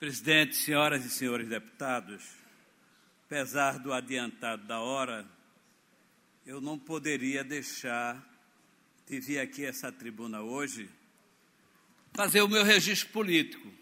Presidente, senhoras e senhores deputados, apesar do adiantado da hora, eu não poderia deixar de vir aqui a essa tribuna hoje fazer o meu registro político.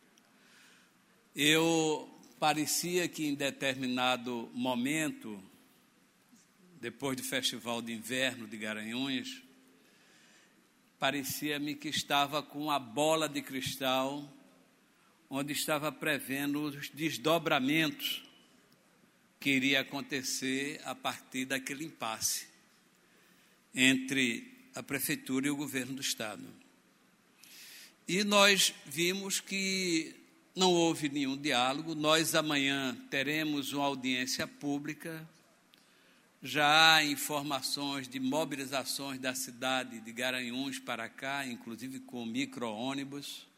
Parecia que em determinado momento, depois do Festival de Inverno de Garanhuns, parecia-me que estava com a bola de cristal, onde estava prevendo os desdobramentos que iria acontecer a partir daquele impasse entre a Prefeitura e o Governo do Estado. E nós vimos que não houve nenhum diálogo. Nós amanhã teremos uma audiência pública. Já há informações de mobilizações da cidade de Garanhuns para cá, inclusive com micro-ônibus.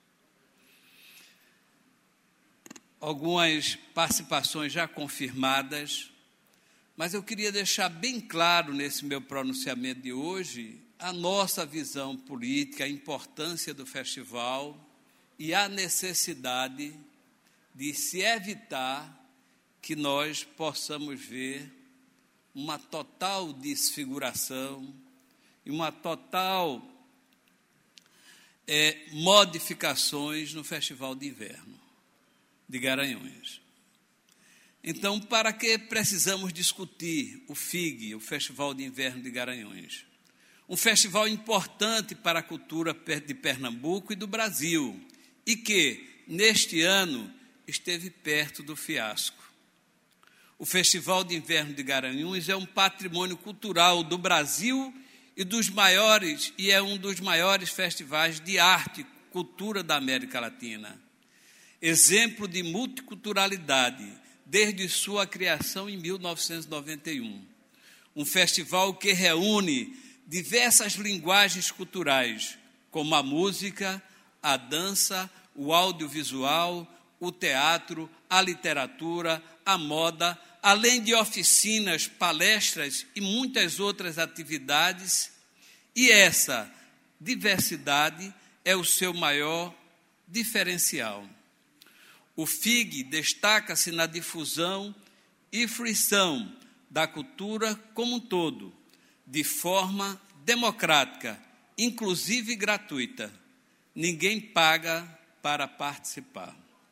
Algumas participações já confirmadas, mas eu queria deixar bem claro nesse meu pronunciamento de hoje a nossa visão política, a importância do festival e a necessidade de se evitar que nós possamos ver uma total desfiguração e uma total modificações no Festival de Inverno de Garanhuns. Então, para que precisamos discutir o FIG, o Festival de Inverno de Garanhuns? Um festival importante para a cultura de Pernambuco e do Brasil, e que, neste ano, esteve perto do fiasco. O Festival de Inverno de Garanhuns é um patrimônio cultural do Brasil e é um dos maiores festivais de arte e cultura da América Latina. Exemplo de multiculturalidade, desde sua criação em 1991. Um festival que reúne diversas linguagens culturais, como a música, a dança, o audiovisual, o teatro, a literatura, a moda, além de oficinas, palestras e muitas outras atividades. E essa diversidade é o seu maior diferencial. O FIG destaca-se na difusão e fruição da cultura como um todo, de forma democrática, inclusive gratuita. Ninguém paga para participar.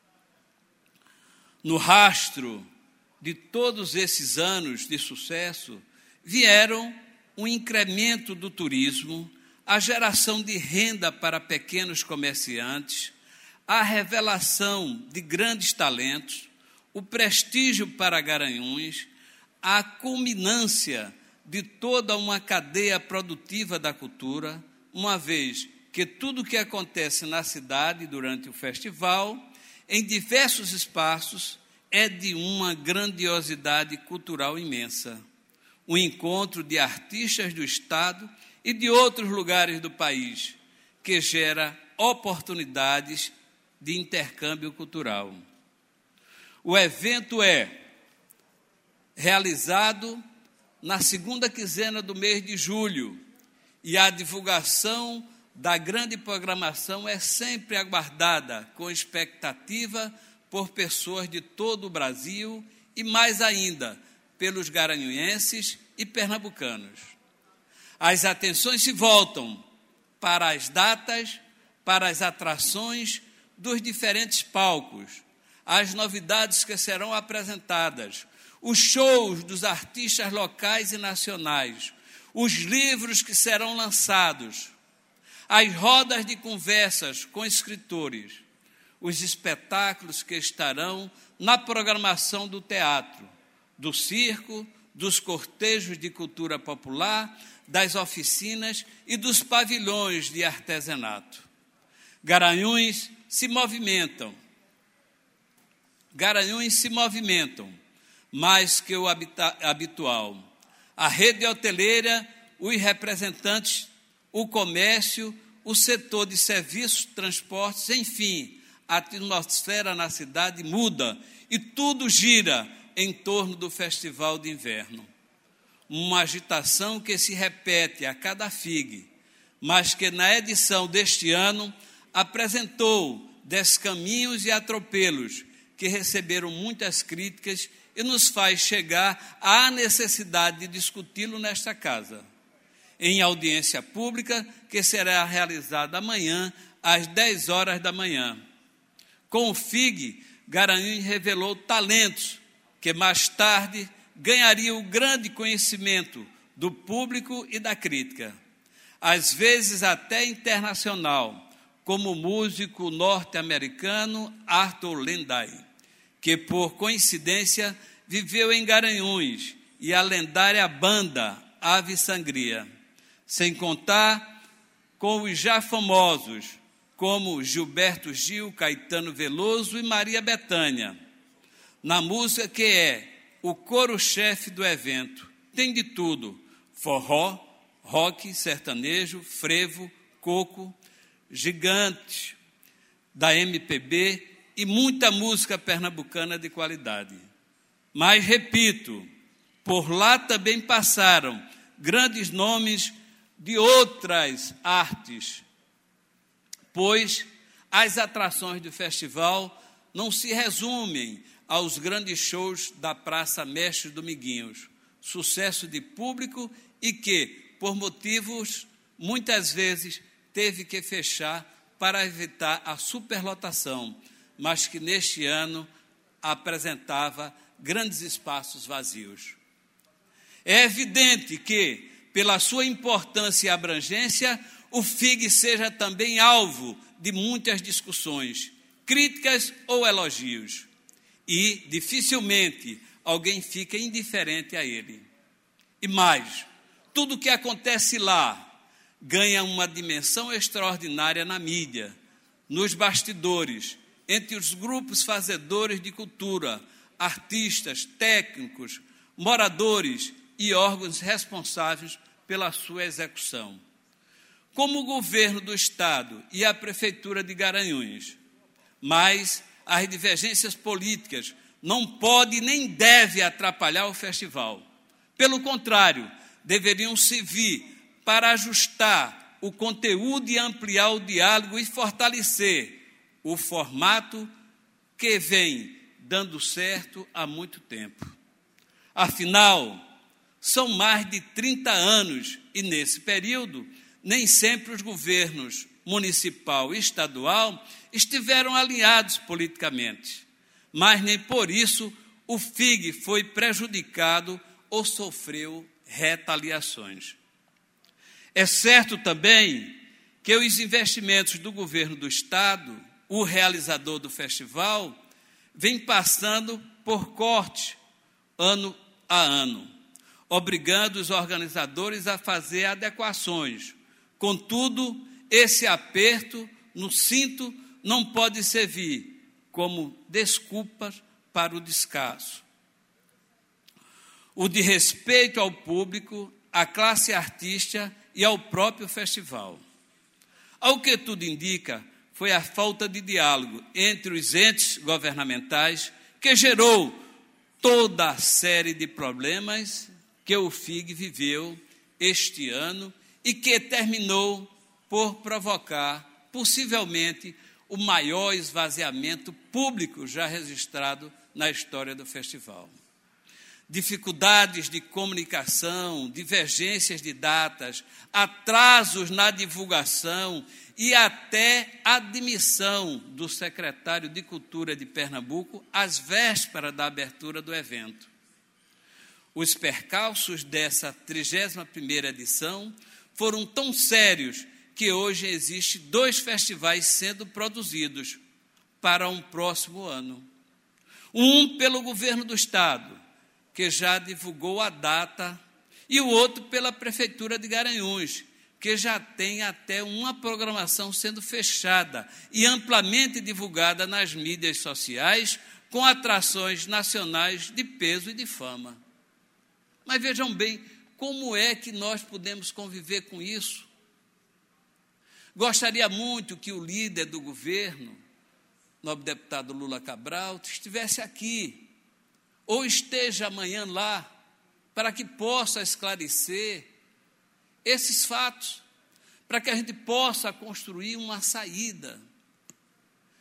No rastro de todos esses anos de sucesso, vieram um incremento do turismo, a geração de renda para pequenos comerciantes, a revelação de grandes talentos, o prestígio para Garanhuns, a culminância de toda uma cadeia produtiva da cultura, uma vez que tudo o que acontece na cidade durante o festival, em diversos espaços, é de uma grandiosidade cultural imensa. Um encontro de artistas do Estado e de outros lugares do país, que gera oportunidades de intercâmbio cultural. O evento é realizado na segunda quinzena do mês de julho e a divulgação da grande programação é sempre aguardada com expectativa por pessoas de todo o Brasil e, mais ainda, pelos garanhuenses e pernambucanos. As atenções se voltam para as datas, para as atrações dos diferentes palcos, as novidades que serão apresentadas, os shows dos artistas locais e nacionais, os livros que serão lançados, as rodas de conversas com escritores, os espetáculos que estarão na programação do teatro, do circo, dos cortejos de cultura popular, das oficinas e dos pavilhões de artesanato. Garanhuns se movimentam mais que o habitual. A rede hoteleira, os representantes, o comércio, o setor de serviços, transportes, enfim, a atmosfera na cidade muda e tudo gira em torno do Festival de Inverno. Uma agitação que se repete a cada FIG, mas que na edição deste ano apresentou descaminhos e atropelos que receberam muitas críticas e nos faz chegar à necessidade de discuti-lo nesta casa, em audiência pública que será realizada amanhã, às 10 horas da manhã. Com o FIG, Garanhuns revelou talentos que mais tarde ganhariam o grande conhecimento do público e da crítica, às vezes até internacional, como o músico norte-americano Arthur Lenday, que por coincidência viveu em Garanhuns, e a lendária banda Ave Sangria, sem contar com os já famosos, como Gilberto Gil, Caetano Veloso e Maria Bethânia. Na música que é o coro-chefe do evento, tem de tudo: forró, rock, sertanejo, frevo, coco, gigantes da MPB e muita música pernambucana de qualidade. Mas, repito, por lá também passaram grandes nomes de outras artes, pois as atrações do festival não se resumem aos grandes shows da Praça Mestre Dominguinhos, sucesso de público e que, por motivos, muitas vezes teve que fechar para evitar a superlotação, mas que neste ano apresentava grandes espaços vazios. É evidente que, pela sua importância e abrangência, o FIG seja também alvo de muitas discussões, críticas ou elogios, e dificilmente alguém fica indiferente a ele. E mais, tudo o que acontece lá ganha uma dimensão extraordinária na mídia, nos bastidores, entre os grupos fazedores de cultura, artistas, técnicos, moradores e órgãos responsáveis pela sua execução. Como o governo do Estado e a Prefeitura de Garanhuns, mas as divergências políticas não podem nem devem atrapalhar o festival. Pelo contrário, deveriam servir para ajustar o conteúdo e ampliar o diálogo e fortalecer o formato que vem dando certo há muito tempo. Afinal, são mais de 30 anos e, nesse período, nem sempre os governos municipal e estadual estiveram alinhados politicamente, mas nem por isso o FIG foi prejudicado ou sofreu retaliações. É certo também que os investimentos do governo do Estado, o realizador do festival, vem passando por corte ano a ano, obrigando os organizadores a fazer adequações. Contudo, esse aperto no cinto não pode servir como desculpa para o descaso. O de respeito ao público, à classe artística e ao próprio festival. Ao que tudo indica, foi a falta de diálogo entre os entes governamentais que gerou toda a série de problemas que o FIG viveu este ano e que terminou por provocar, possivelmente, o maior esvaziamento público já registrado na história do festival. Dificuldades de comunicação, divergências de datas, atrasos na divulgação e até a demissão do secretário de Cultura de Pernambuco às vésperas da abertura do evento. Os percalços dessa 31ª edição foram tão sérios que hoje existem 2 festivais sendo produzidos para um próximo ano. Um pelo governo do Estado, que já divulgou a data, e o outro pela Prefeitura de Garanhuns, que já tem até uma programação sendo fechada e amplamente divulgada nas mídias sociais, com atrações nacionais de peso e de fama. Mas vejam bem, como é que nós podemos conviver com isso? Gostaria muito que o líder do governo, nobre deputado Lula Cabral, estivesse aqui, ou esteja amanhã lá, para que possa esclarecer esses fatos, para que a gente possa construir uma saída.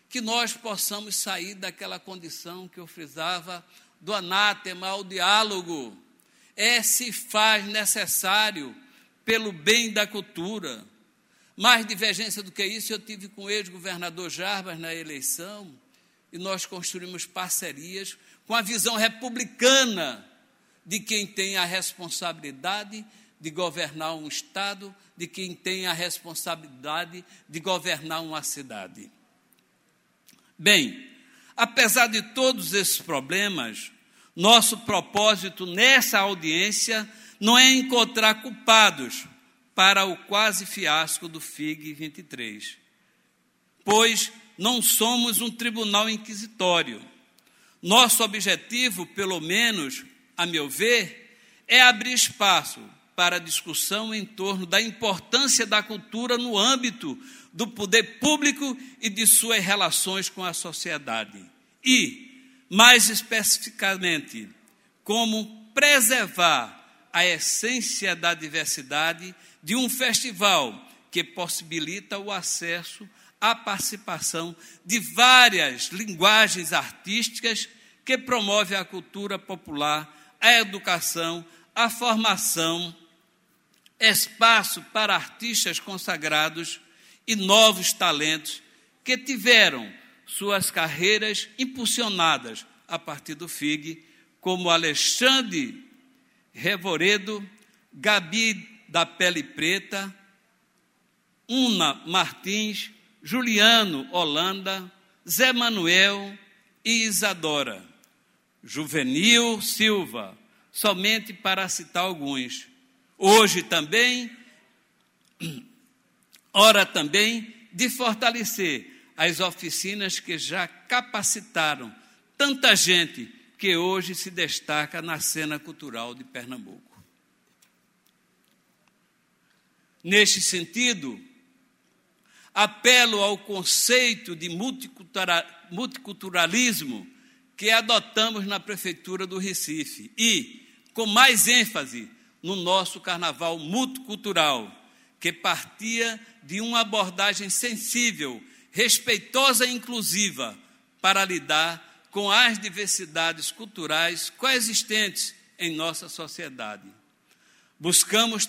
que nós possamos sair daquela condição que eu frisava, do anátema ao diálogo. Se faz necessário pelo bem da cultura. Mais divergência do que isso eu tive com o ex-governador Jarbas na eleição, e nós construímos parcerias com a visão republicana de quem tem a responsabilidade de governar um Estado, de quem tem a responsabilidade de governar uma cidade. Bem, apesar de todos esses problemas, nosso propósito nessa audiência não é encontrar culpados para o quase fiasco do FIG 23, pois não somos um tribunal inquisitório. Nosso objetivo, pelo menos, a meu ver, é abrir espaço para a discussão em torno da importância da cultura no âmbito do poder público e de suas relações com a sociedade. E, mais especificamente, como preservar a essência da diversidade de um festival que possibilita o acesso à participação de várias linguagens artísticas, que promove a cultura popular, a educação, a formação, espaço para artistas consagrados e novos talentos que tiveram suas carreiras impulsionadas a partir do FIG, como Alexandre Revoredo, Gabi da Pele Preta, Una Martins, Juliano Holanda, Zé Manuel e Isadora, Juvenil Silva, somente para citar alguns. Hoje também, hora também de fortalecer as oficinas que já capacitaram tanta gente que hoje se destaca na cena cultural de Pernambuco. Neste sentido, apelo ao conceito de multiculturalismo que adotamos na Prefeitura do Recife e, com mais ênfase, no nosso carnaval multicultural, que partia de uma abordagem sensível, respeitosa e inclusiva para lidar com as diversidades culturais coexistentes em nossa sociedade. Buscamos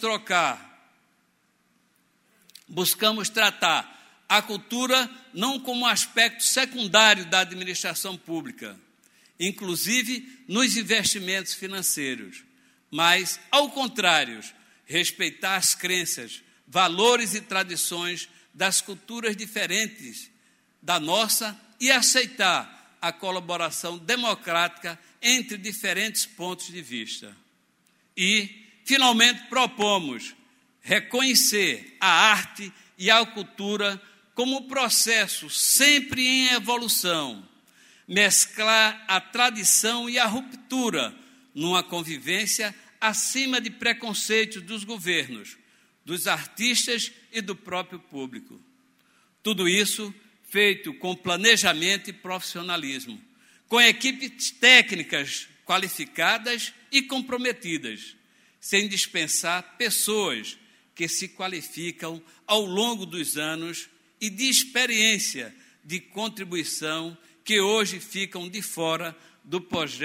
tratar a cultura não como um aspecto secundário da administração pública, inclusive nos investimentos financeiros, mas, ao contrário, respeitar as crenças, valores e tradições das culturas diferentes da nossa e aceitar a colaboração democrática entre diferentes pontos de vista. E, finalmente, propomos reconhecer a arte e a cultura como processo sempre em evolução, mesclar a tradição e a ruptura numa convivência acima de preconceitos dos governos, dos artistas e do próprio público. Tudo isso feito com planejamento e profissionalismo, com equipes técnicas qualificadas e comprometidas, sem dispensar pessoas que se qualificam ao longo dos anos e de experiência de contribuição que hoje ficam de fora do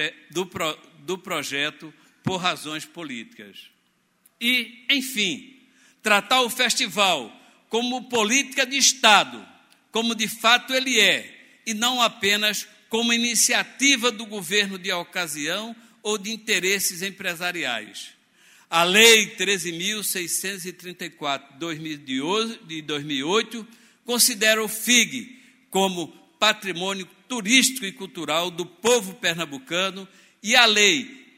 projeto por razões políticas. E, enfim, tratar o festival como política de Estado, como de fato ele é, e não apenas como iniciativa do governo de ocasião ou de interesses empresariais. A Lei 13.634 de 2008 considera o FIG como patrimônio turístico e cultural do povo pernambucano e a Lei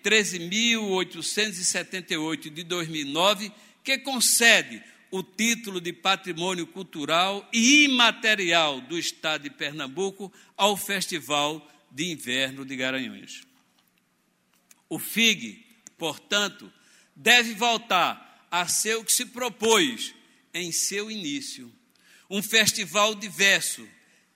13.878 de 2009, que concede o título de patrimônio cultural e imaterial do Estado de Pernambuco ao Festival de Inverno de Garanhuns. O FIG, portanto, deve voltar a ser o que se propôs em seu início, um festival diverso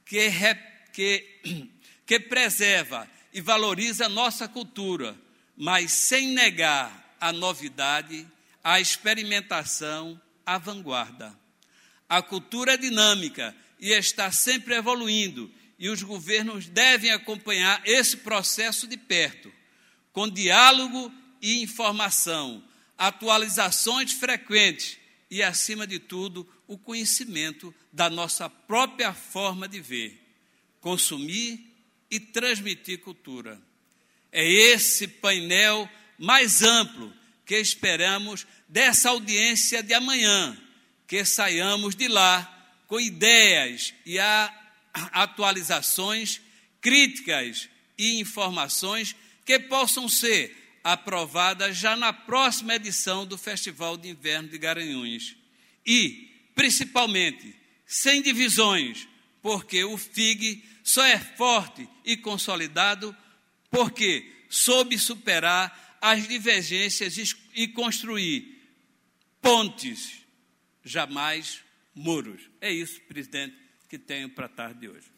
que preserva e valoriza a nossa cultura, mas sem negar a novidade, a experimentação, a vanguarda. A cultura é dinâmica e está sempre evoluindo, e os governos devem acompanhar esse processo de perto, com diálogo e informação, atualizações frequentes e, acima de tudo, o conhecimento da nossa própria forma de ver, consumir e transmitir cultura. É esse painel mais amplo que esperamos dessa audiência de amanhã, que saiamos de lá com ideias e atualizações, críticas e informações que possam ser aprovadas já na próxima edição do Festival de Inverno de Garanhuns. E, principalmente, sem divisões, porque o FIG só é forte e consolidado porque soube superar as divergências e construir pontes, jamais muros. É isso, presidente, que tenho para a tarde de hoje.